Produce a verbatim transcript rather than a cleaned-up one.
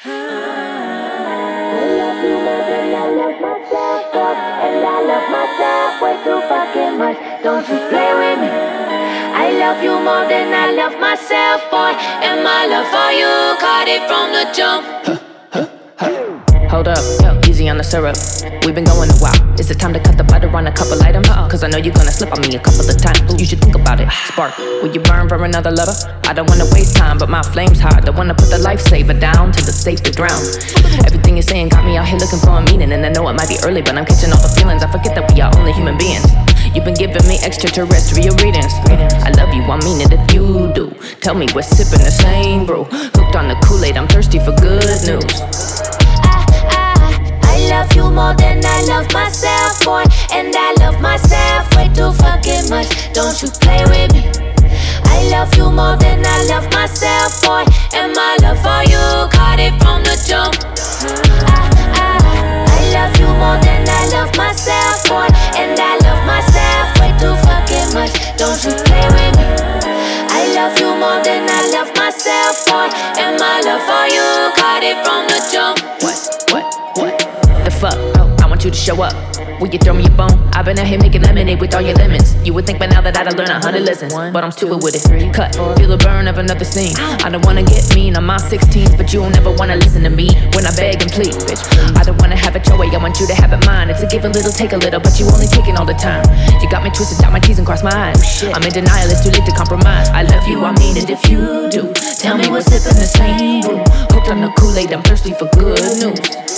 And I love myself way too fucking much. Don't you play with me. I love you more than I love myself, boy. And my love for you caught it from the jump. Hold up, easy on the syrup. We've been going a while. Is it time to cut the butter on a couple items? Cause I know you're gonna slip on me a couple of times. You should think about it. Spark, will you burn for another lover? I don't wanna waste time, but my flame's hot. Don't wanna put the lifesaver down till it's safe to drown. Everything you're saying got me out here looking for a meaning. And I know it might be early, but I'm catching all the feelings. I forget that we are only human beings. You've been giving me extraterrestrial readings. I love you, I mean it if you do. Tell me we're sipping the same brew. Hooked on the Kool-Aid, I'm thirsty for good news. I love you more than I love myself, boy. And I love myself way too fucking much. Don't you play with me. I love you more than I love myself, boy. And my love for you caught it from the jump. I, I, I love you more than I love myself, boy. And I love myself way too fucking much. Don't you play with me. I love you more than I love myself, boy. And my love for you caught it from the jump. What, what, what? The fuck? I want you to show up. Will you throw me a bone? I've been out here making lemonade with all your lemons. You would think by now that I'd have learned a hundred lessons, but I'm stupid with it. Cut, feel the burn of another scene. I don't wanna get mean on my sixteens, but you'll never wanna listen to me when I beg and plead. Bitch, I don't wanna have it your way, I want you to have it mine. It's a give a little, take a little, but you only take it all the time. You got me twisted, dot my T's and cross my eyes. I'm in denial, it's too late to compromise. I love you, I mean it if you do. Tell me we're sipping the same brew. Hooked on the Kool-Aid, I'm thirsty for good news.